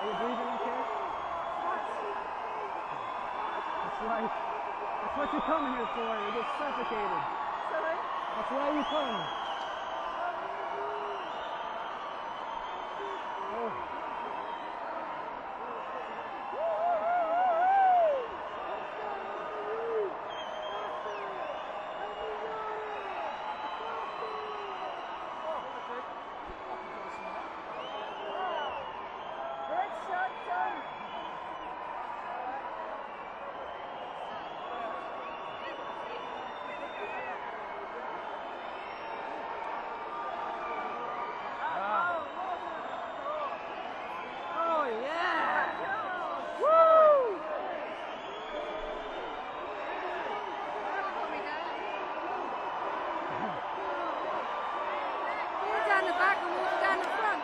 you breathing okay? That's what you come here for. You get suffocated. Sorry? That's why you come. Oh. Down the back and water down the front.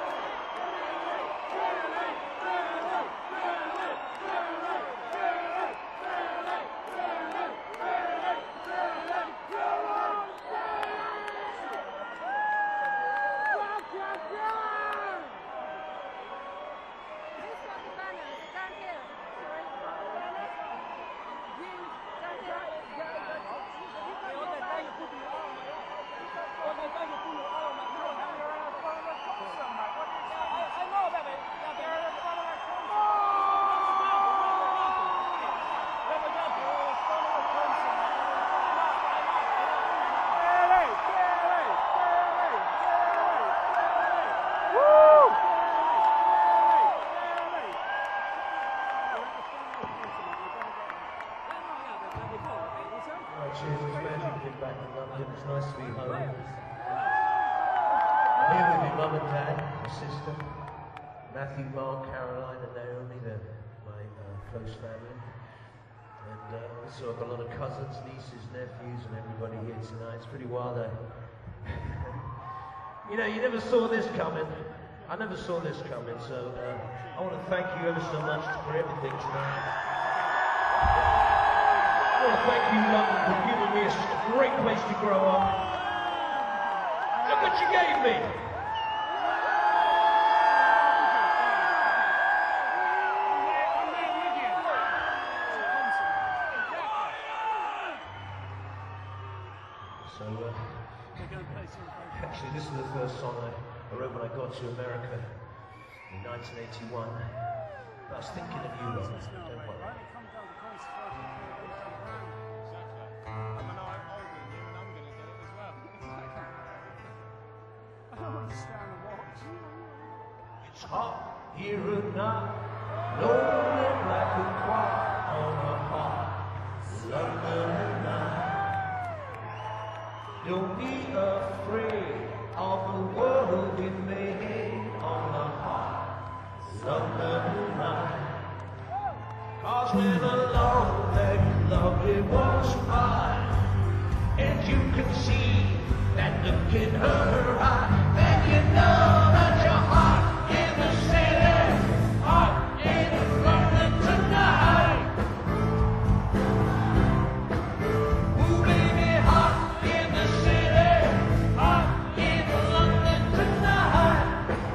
Cheers, it's magic to be back in London. It's nice to be home. I'm here with my mum and dad, my sister, Matthew, Mark, Caroline and Naomi. They're my close family. And also I've got a lot of cousins, nieces, nephews and everybody here tonight. It's pretty wild. You know, you never saw this coming. I never saw this coming, so I want to thank you ever so much for everything tonight. I want to thank you, London, for giving me a great place to grow up. Look what you gave me! So, actually, this is the first song I wrote when I got to America in 1981. I was thinking of you, don't worry. It's hot here at night, lonely like a quiet on a hot London night. Don't be afraid of the world we made on a hot London night. 'Cause when a long and lovely walks by, and you can see that look in her eye, then you know that you're hot in the city, hot in London tonight. Ooh, baby, hot in the city, hot in London tonight.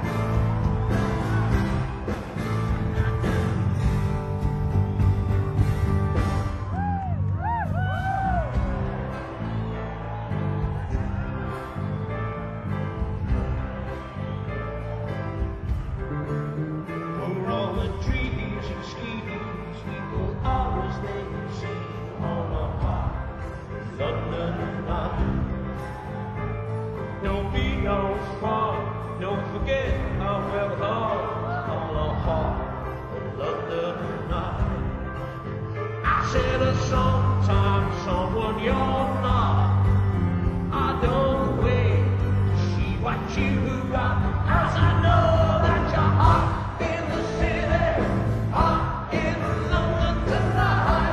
Don't forget how well lost on the heart of London night. I said sometimes someone you're not. I don't wait to see what you got, 'cause I know that you're hot in the city, hot in London tonight.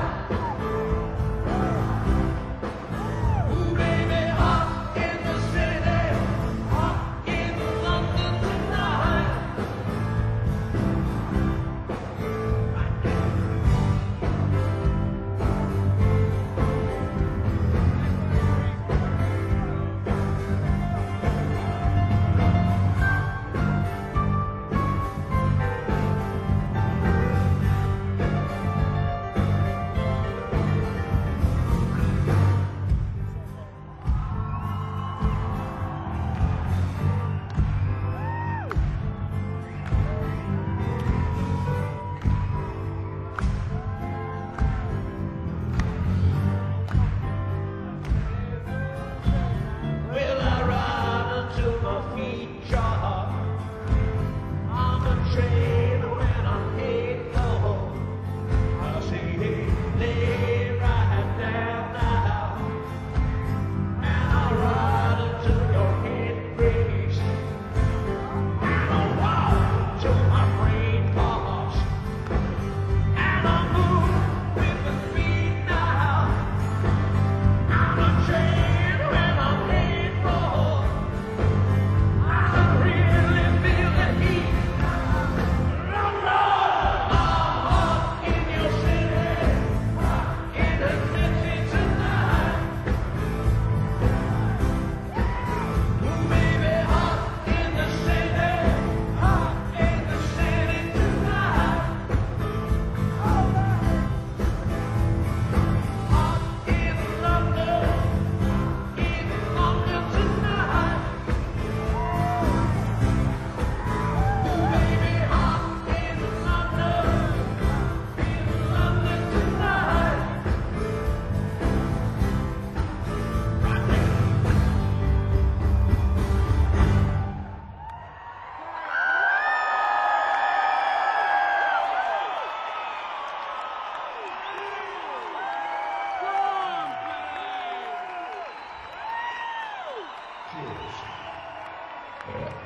Ooh, baby, hot in the city, hot in London tonight. Yeah.